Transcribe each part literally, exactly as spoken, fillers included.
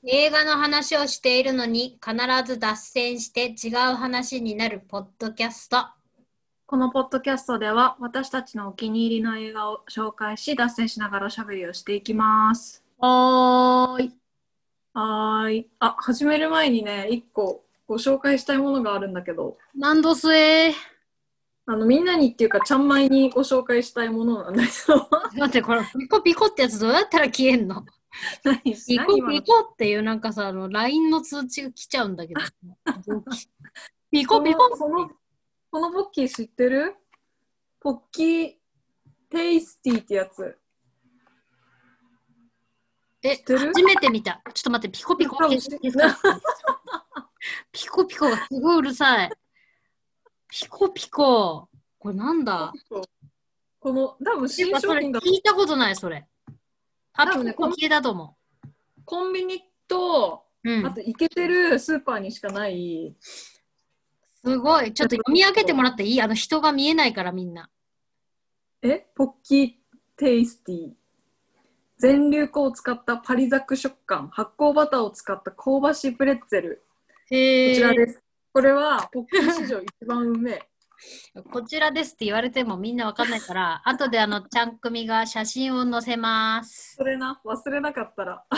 映画の話をしているのに必ず脱線して違う話になるポッドキャスト。 このポッドキャストでは私たちのお気に入りの映画を紹介し脱線しながらおしゃべりをしていきます。 はーい。 はーい。あ、始める前にね、一個ご紹介したいものがあるんだけど、 なんどすえー。 あのみんなにっていうかちゃんまいにご紹介したいものなんだけど待って、これピコピコってやつどうやったら消えんの？ 何ピコ何今のピコっていうなんかさ、あの ライン の通知が来ちゃうんだけど。ピコこのピコこのこのポッキー知ってる？ポッキーテイスティーってやつ。 え、初めて見た。ちょっと待って、ピコピコってピコピコがすごいうるさい。ピコピコ。これなんだ？ この多分新商品だと聞いたことない、それ。あ、 多分ね、 ピコピコだと思う。 コンビニと、 うん、 あとイケてるスーパーにしかないすごい。ちょっと読み上げてもらっていい？あの人が見えないからみんな。 えポッキーテイスティー。全粒粉を使ったパリザク食感、発酵バターを使った香ばしいプレッツェル。 へー。 こちらです。これはポッキー史上一番うめえ。 こちらですって言われてもみんなわかんないから、後であのちゃん組が写真を載せます。 それな、忘れなかったら。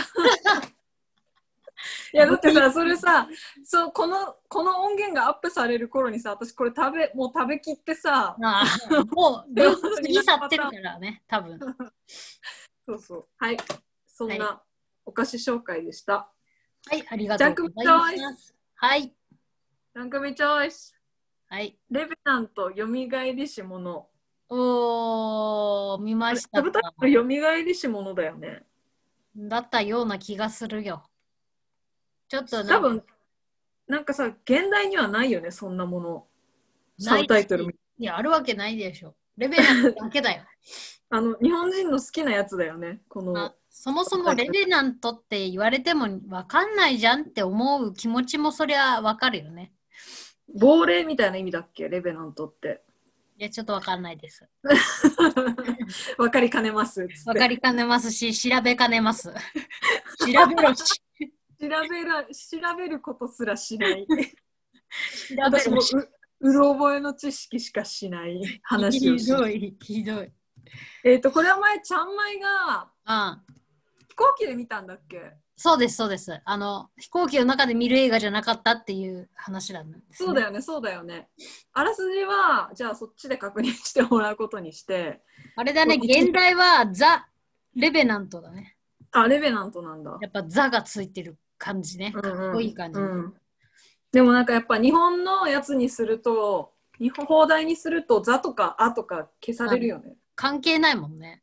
いやだってさ、それさ、そうこのこの音源がアップされる頃にさ、私これ食べもう食べきってさ、 ああもう両方過ぎ去ってるからね、多分。 そうそう。はい。そんなお菓子紹介でした。 はい、ありがとうございます。はい。 ジャンクミチョイス。 はい。 レベナントよみがえりし者。 おー、見ましたか。 よみがえりし者だよね。 だったような気がするよ。ちょっと多分なんかさ、現代にはないよね、そんなもの。サブタイトル。 いや、あるわけないでしょ。レベナントだけだよ。 あの日本人の好きなやつだよね、この。 そもそもレベナントって言われても分かんないじゃんって思う気持ちもそりゃ分かるよね。 亡霊みたいな意味だっけ、レベナントって。 いや、ちょっと分かんないです。 分かりかねます。 分かりかねますし、調べかねます。調べろし。 調べら調べることすらしない。 調べろし。 うろ覚えの知識しかしない話をし。 ひどい、ひどい。 えっと、これは前、ちゃんまいが、 ああ飛行機で見たんだっけ？ そうです、そうです。あの、飛行機の中で見る映画じゃなかったっていう話なんです、ね。 そうだよね、そうだよね。あらすじは、じゃあそっちで確認してもらうことにして。 あれだね、現代はザ・レベナントだね。 あ、レベナントなんだ。 やっぱザがついてる感じね。かっこいい感じ、ねうんうん。でもなんかやっぱ日本のやつにすると、日本放題にするとザとかアとか消されるよね。 関係ないもんね。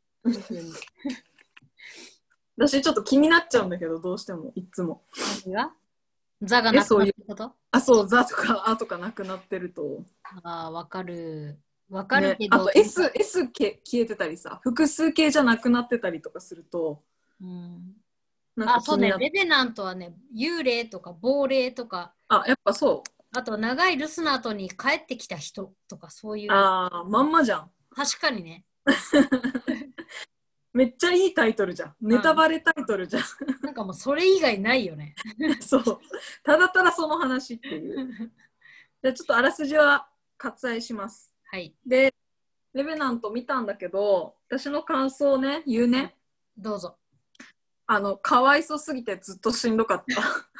私ちょっと気になっちゃうんだけど、どうしてもいつも。 何が？ザがなくなってること？ あ、そう、ザとかアとかなくなってると。 ああ、わかる。わかるけど、 ね、あと S、S 消えてたりさ、複数形じゃなくなってたりとかすると。 うん、 なんかあ、そうね、レベナントはね、幽霊とか亡霊とか、 あ、やっぱそう。 あと長い留守の後に帰ってきた人とかそういう。 ああ、まんまじゃん。 確かにね。 めっちゃいいタイトルじゃん。ネタバレタイトルじゃん。 なんかもうそれ以外ないよね。 そう。ただただその話っていう。じゃあちょっとあらすじは割愛します。 はい。 で、レベナント見たんだけど、私の感想をね、言うね。 どうぞ。 あの、かわいそすぎてずっとしんどかった。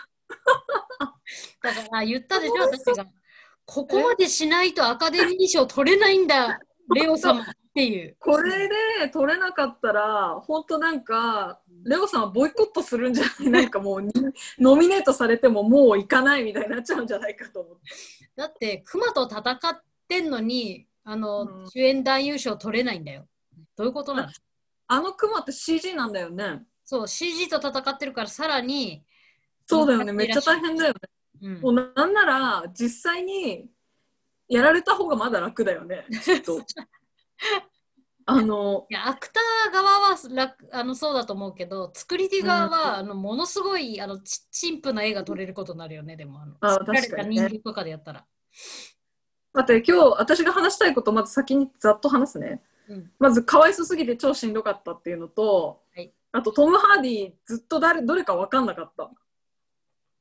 だから言ったでしょ、私が。ここまでしないとアカデミー賞取れないんだ、レオ様っていう。 これで取れなかったら、本当なんか、レオさんはボイコットするんじゃないなんかもう、ノミネートされてももう行かないみたいになっちゃうんじゃないかと思って。 だって、クマと戦ってんのに、あの、うん、主演男優賞取れないんだよ。どういうことなの？ あのクマって シージー なんだよね。 そう、シージー と戦ってるからさらに。 そうだよね、めっちゃ大変だよね。うん、もうなんなら、実際にやられた方がまだ楽だよね、きっと。あのいやアクター側は楽あのそうだと思うけど、作り手側は、うん、あのものすごいあのち陳腐な絵が撮れることになるよね。でもあのあ作られた人間とかでやったら。 待って、今日私が話したいことまず先にざっと話すね。うん、まずかわいそすぎて超しんどかったっていうのと、はい、あとトム・ハーディずっと誰どれか分かんなかった。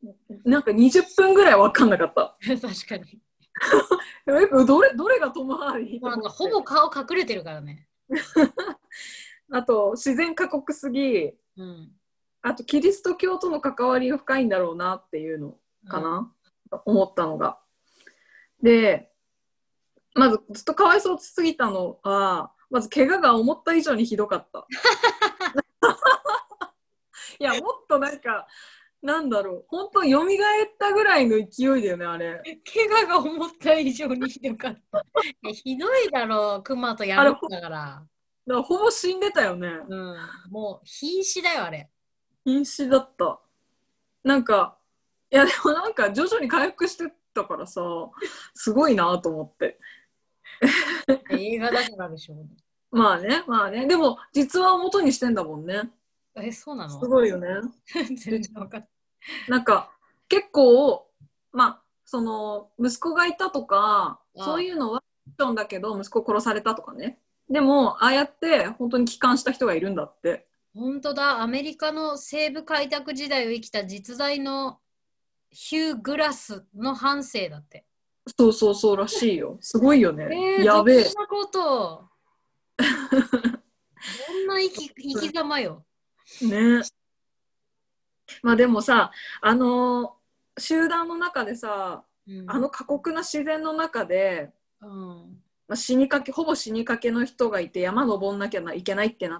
なんかにじゅっぷんぐらい分かんなかった。 確かに。 どれ、どれがトム・ハーディなんかほぼ顔隠れてるからね。 あと自然過酷すぎ、うん、あとキリスト教との関わりが深いんだろうなっていうのかな、うん、思ったのが。で、まずずっとかわいそうすぎたのは、まず怪我が思った以上にひどかった。いや、もっとなんか、なんだろう、本当蘇ったぐらいの勢いだよね、あれ。 怪我が思った以上にひどかった。ひどいだろう、クマとやるんだから。だからほぼ死んでたよね。 うん、もう瀕死だよ、あれ。 瀕死だった。なんか、いやでもなんか徐々に回復してたからさ、すごいなと思って。 映画だからでしょうね。 まあね、まあね。でも実話を元にしてんだもんね。 え、そうなの？ すごいよね。 全然分かんない。 なんか結構、まあその息子がいたとか、そういうのはフィクションだけど息子殺されたとかね。でもああやって本当に帰還した人がいるんだって。 本当だ、アメリカの西部開拓時代を生きた実在のヒュー・グラスの半生だって。 そうそうそうらしいよ。すごいよね。 えー、 やべえ。 どんなことどんな生き生き様よ。 ね。まあでもさ、あのー、集団の中でさ、うん、あの過酷な自然の中で、うん、まあ、死にかけほぼ死にかけの人がいて山登んなきゃいけないってなって、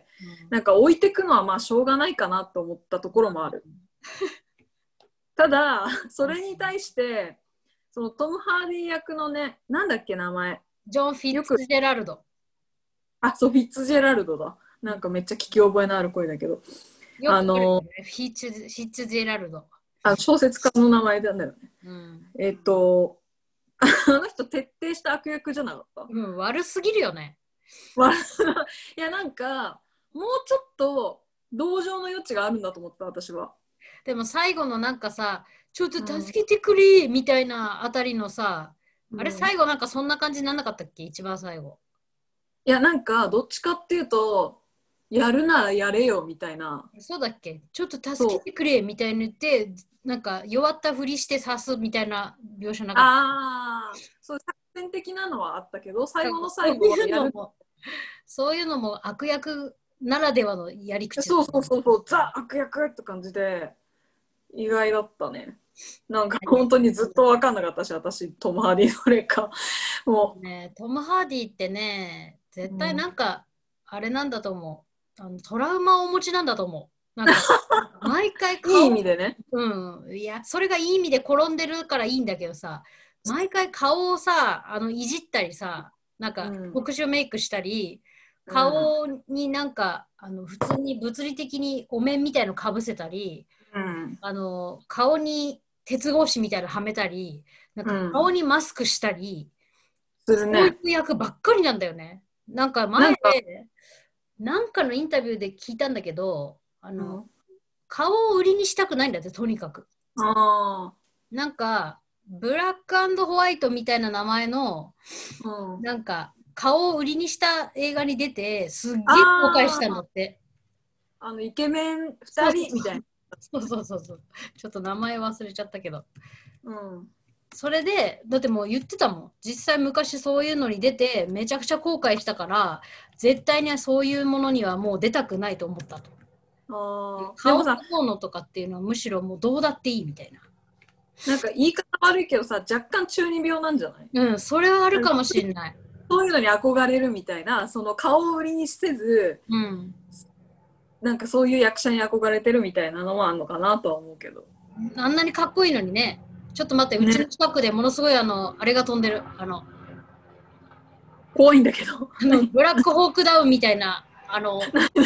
うん、なんか置いてくのはまあしょうがないかなと思ったところもある。ただそれに対してそのトム・ハーディ役のね、なんだっけ名前、 ジョン・フィッツジェラルド。 あ、そう、フィッツジェラルドだ。なんかめっちゃ聞き覚えのある声だけど、 あのフィッツフィッツジェラルド、 あ、小説家の名前なんだよね、うん、えっとあの人徹底した悪役じゃなかった？ うん、悪すぎるよね。 いや、なんかもうちょっと同情の余地があるんだと思った、私は。 でも最後のなんかさ、ちょっと助けてくれみたいなあたりのさ、うん、あれ最後なんかそんな感じにならなかったっけ、一番最後。 いや、なんかどっちかっていうとやるならやれよみたいな。 そうだっけ、ちょっと助けてくれみたいに言ってなんか弱ったふりして刺すみたいな描写なかった？ ああ、そう、作戦的なのはあったけど、最後の最後はやる。 そういうのも悪役ならではのやり口、ね、 そうそうそうそう、ザ悪役って感じで意外だったね。なんか本当にずっと分かんなかったし、私トム・ハーディどれかもう、 ね、トム・ハーディってね、絶対なんか、あれなんだと思う、あのトラウマをお持ちなんだと思う。なんか毎回顔いい意味でね、 うん、いやそれがいい意味で転んでるからいいんだけどさ、毎回顔をさあのいじったりさ、なんか特殊メイクしたり、うん、顔になんかあの普通に物理的にお面みたいのかぶせたり、うん、あの顔に鉄格子みたいなのはめたり、なんか顔にマスクしたり、うん、そういう役ばっかりなんだよね。なんか前でなんかのインタビューで聞いたんだけど、あの、うん、顔を売りにしたくないんだって、とにかく。あ、なんかブラック&ホワイトみたいな名前の、うん、なんか顔を売りにした映画に出てすっげえ後悔したんだって。 あのイケメンふたりみたいな。 そうそうそうそう、ちょっと名前忘れちゃったけど、うん、それでだってもう言ってたもん、実際昔そういうのに出てめちゃくちゃ後悔したから絶対にそういうものにはもう出たくないと思ったと。あ、顔ののとかっていうのはむしろもうどうだっていいみたいな。 なんか言い方悪いけどさ、若干中二病なんじゃない？ うん、それはあるかもしれない。 そういうのに憧れるみたいな、その顔を売りにせず、うん、なんかそういう役者に憧れてるみたいなのもあるのかなとは思うけど。 あんなにかっこいいのにね。ちょっと待って、うちの近くでものすごいあの、あれが飛んでる。あの怖いんだけど。 ブラックホークダウンみたいな、あの、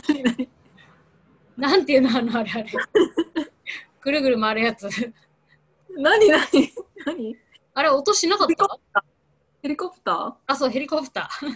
なんていうの、あの、あれあれ。ぐるぐる回るやつ。 何何何あれ、音しなかった？ ヘリコプター？ あ、そう、ヘリコプター。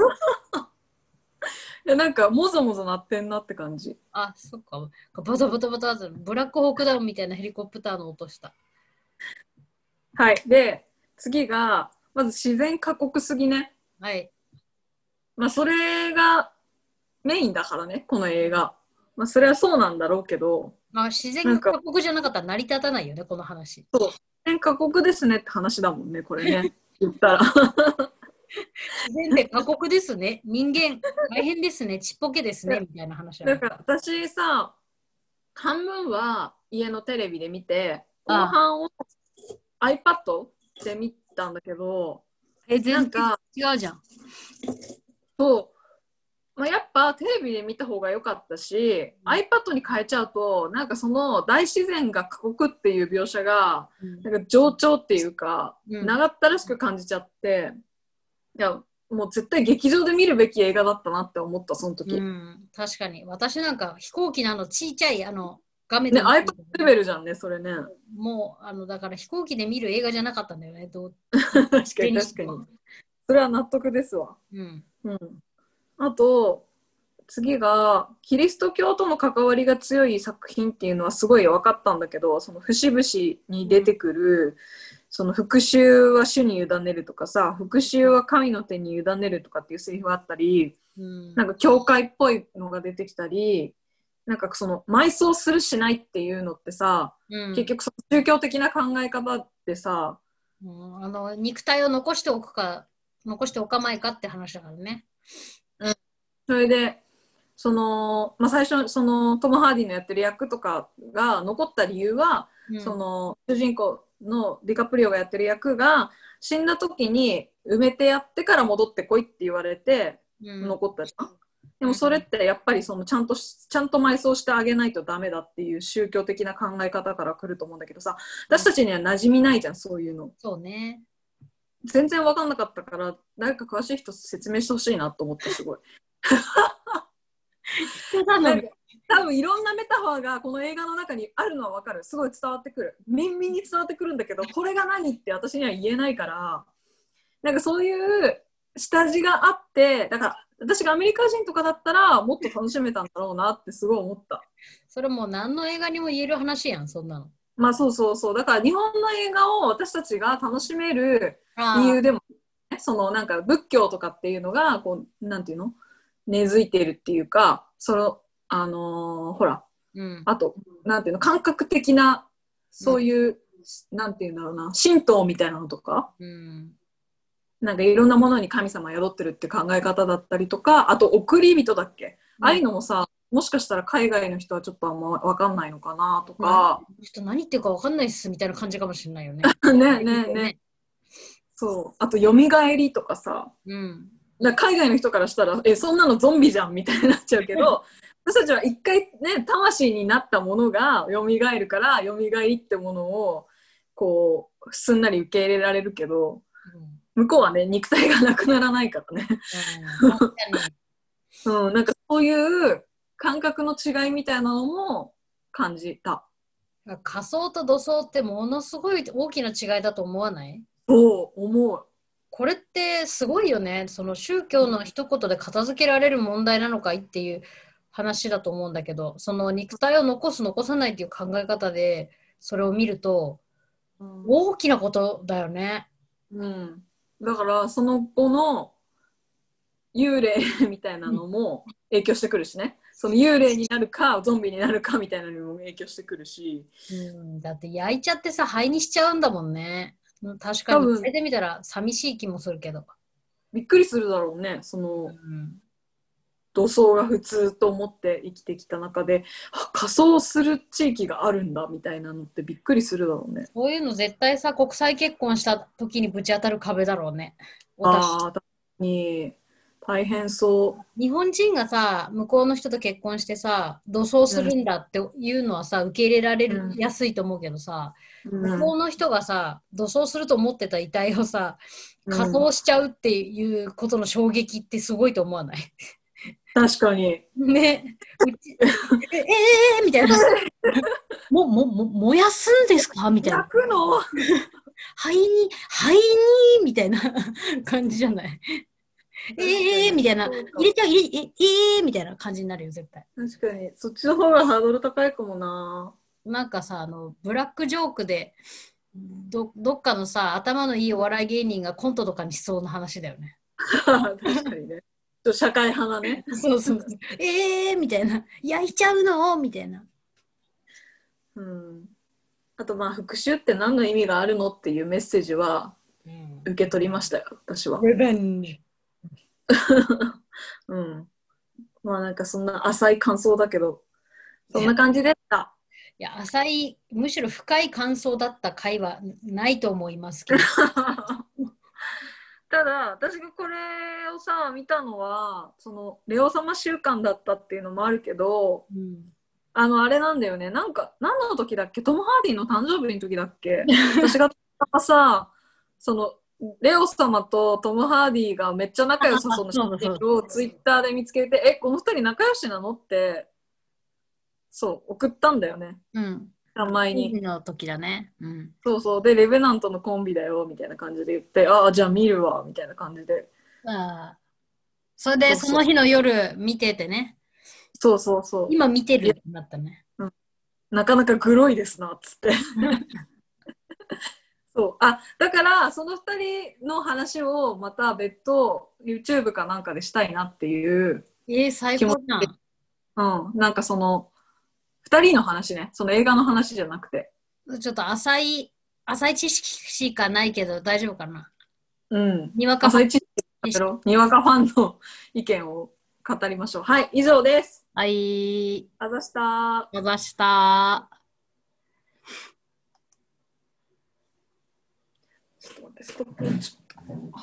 いや、なんか、もぞもぞ鳴ってんなって感じ。 あ、そっか。バタバタバタって、ブラックホークダウンみたいなヘリコプターの音した。 はい。で、次が、まず自然過酷すぎね。 はい。 まあ、それがメインだからね、この映画。まあ、それはそうなんだろうけど、 まあ、自然が過酷じゃなかったら成り立たないよね、この話。 そう。自然過酷ですねって話だもんね、これね。言ったら。 自然って過酷ですね。人間大変ですね。ちっぽけですね。みたいな話だから私さ、半分は家のテレビで見て、後半を iPad で見たんだけど、 え、全然違うじゃん。 そう、まあ、やっぱテレビで見た方が良かったし、うん、iPad に変えちゃうとなんかその大自然が過酷っていう描写が、うん、なんか冗長っていうか、うん、長ったらしく感じちゃって、いやもう絶対劇場で見るべき映画だったなって思ったその時、 うん、確かに私なんか飛行機のあのちいちゃいあの画面で、ね、iPad レベルじゃんねそれね。 もうあのだから飛行機で見る映画じゃなかったんだよね。どう確かに確かにそれは納得ですわ。うん、うん、あと次がキリスト教との関わりが強い作品っていうのはすごい分かったんだけど、その節々に出てくる、うん、その復讐は主に委ねるとかさ、復讐は神の手に委ねるとかっていうセリフがあったり、うん、なんか教会っぽいのが出てきたり、なんかその埋葬するしないっていうのってさ、うん、結局その宗教的な考え方ってさ、 うん、あの肉体を残しておくか残しておかまいかって話だからね。 うん、それでその、まあ、最初そのトム・ハーディのやってる役とかが残った理由は、うん、その主人公のディカプリオがやってる役が死んだ時に埋めてやってから戻ってこいって言われて残ったじゃん、うん、でもそれってやっぱりそのちゃんとちゃんと埋葬してあげないとダメだっていう宗教的な考え方から来ると思うんだけどさ、私たちには馴染みないじゃんそういうの。 そうね、 全然分かんなかったから誰か詳しい人説明してほしいなと思ってすごいなんか多分いろんなメタファーがこの映画の中にあるのは分かる、すごい伝わってくる、みんみんに伝わってくるんだけど、これが何って私には言えないから、なんかそういう下地があって、だから私がアメリカ人とかだったらもっと楽しめたんだろうなってすごい思った。 それもう何の映画にも言える話やんそんなの。 まあそうそうそう、だから日本の映画を私たちが楽しめる理由でも、ね、そのなんか仏教とかっていうのがこうなんていうの根付いてるっていうか、そのあのー、ほら、うん、あとなんていうの感覚的なそういう、うん、なんていうんだろうな神道みたいなのとか、うん、なんかいろんなものに神様宿ってるって考え方だったりとか、あと送り人だっけ、うん、ああいうのもさもしかしたら海外の人はちょっとあんま分かんないのかなとか、 ちょっと何言ってるか分かんないっすみたいな感じかもしれないよねねえねえねえ、そう、あとよみがえりとかさ、うん、だ海外の人からしたらえそんなのゾンビじゃんみたいになっちゃうけど私たちは一回ね魂になったものがよみがえるからよみがえりってものをこうすんなり受け入れられるけど、うん、向こうはね肉体がなくならないからね、うん、うん、なんかそういう感覚の違いみたいなのも感じた。 仮想と土葬ってものすごい大きな違いだと思わない？ そう思う。 これってすごいよね。その宗教の一言で片付けられる問題なのかいっていう話だと思うんだけど、その肉体を残す残さないっていう考え方でそれを見ると大きなことだよね。 うん、だからその後の幽霊みたいなのも影響してくるしね、その幽霊になるかゾンビになるかみたいなのにも影響してくるし、 うん、だって焼いちゃってさ灰にしちゃうんだもんね。確かにそれで見たら寂しい気もするけどびっくりするだろうね、その、うん、土葬が普通と思って生きてきた中で仮装する地域があるんだみたいなのってびっくりするだろうね。 そういうの絶対さ国際結婚した時にぶち当たる壁だろうね。 ああ確かに大変そう。 日本人がさ向こうの人と結婚してさ土葬するんだっていうのはさ、うん、受け入れられる、うん、やすいと思うけどさ、うん、向こうの人がさ土葬すると思ってた遺体をさ仮装しちゃうっていうことの衝撃ってすごいと思わない？ 確かにねうちええー、みたいなももも燃やすんですかみたいな、 焼くの灰に灰にみたいな感じじゃない？えーみたいな、入れちゃう、入れ、ええーみたいな感じになるよ、絶対。 確かに、そっちの方がハードル高いかもな。 なんかさ、あの、ブラックジョークで、ど、どっかのさ、頭のいいお笑い芸人がコントとかにしそうな話だよね。 確かにね。ちょ社会派なね。 そうそうそう。えーみたいな。焼いちゃうのみたいな。 うん、あとまあ復讐って何の意味があるのっていうメッセージは受け取りましたよ、私は。 リベンジ。 うん。まあなんかそんな浅い感想だけど、そんな感じでした。 いや、浅い、むしろ深い感想だった回はないと思いますけど。 ただ、私がこれをさ、見たのは、その、レオ様週間だったっていうのもあるけど、うん、あの、あれなんだよね。なんか、何の時だっけ？トム・ハーディの誕生日の時だっけ？私がさ、その、レオ様とトム・ハーディがめっちゃ仲良さそうな写真をツイッターで見つけて、え、このふたり仲良しなのって、そう、送ったんだよね。 うん。 前に。 の時だね。うん。 そうそう。で、レベナントのコンビだよ、みたいな感じで言って、ああ、じゃあ見るわ、みたいな感じで。 ああ。それで、その日の夜見ててね。 そうそうそう。 今見てるってなったね。 うん、なかなかグロいですな、つって。そう。あ、だから、そのふたりの話をまた別途 YouTube かなんかでしたいなっていうえー、最高じゃん。 うん。なんかその、ふたりの話ね。その映画の話じゃなくて。 ちょっと浅い、浅い知識しかないけど大丈夫かな。 うん。 にわかファン。 にわかファンの意見を語りましょう。はい、以上です。 はい。 あざした。 あざした。 ちょっと待って、ストップ。